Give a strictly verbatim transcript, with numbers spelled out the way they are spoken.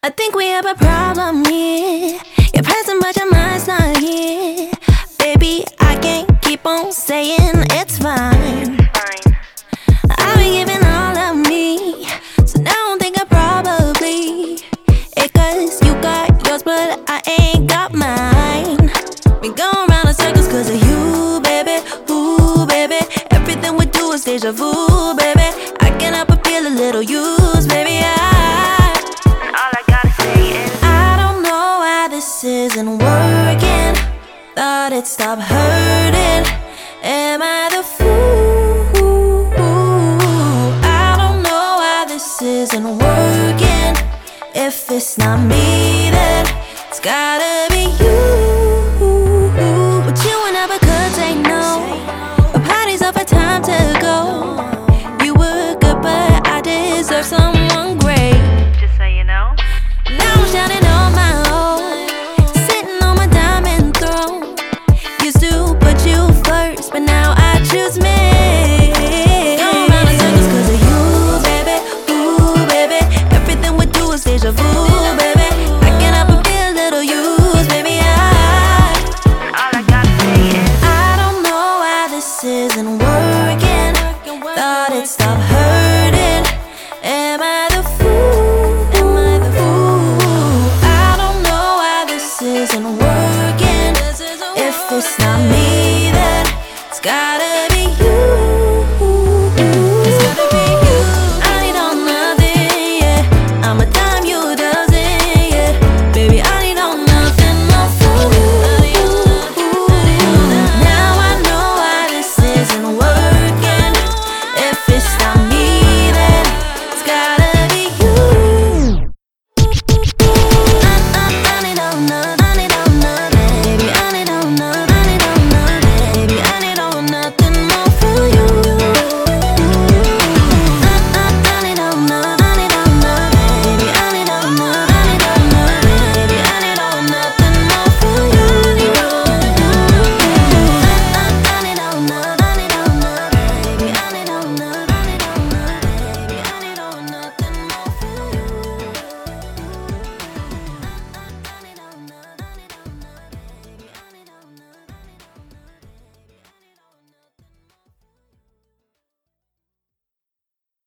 I think we have a problem here. You're present but your mind's not here. Baby, I can't keep on saying it's fine. I've been giving all of me, so now I don't think I probably it, cause you got yours but I ain't got mine. We going round in circles cause of you, baby. Ooh, baby, everything we do is deja vu, baby. I can't help but feel a little used, baby. I, all I gotta say is I don't know why this isn't working. Thought it'd stop hurting. Am I the fool? I don't know why this isn't working. If it's not me, then it's gotta be you. But you never could say no. A party's over, time to go. You were good, but I deserve some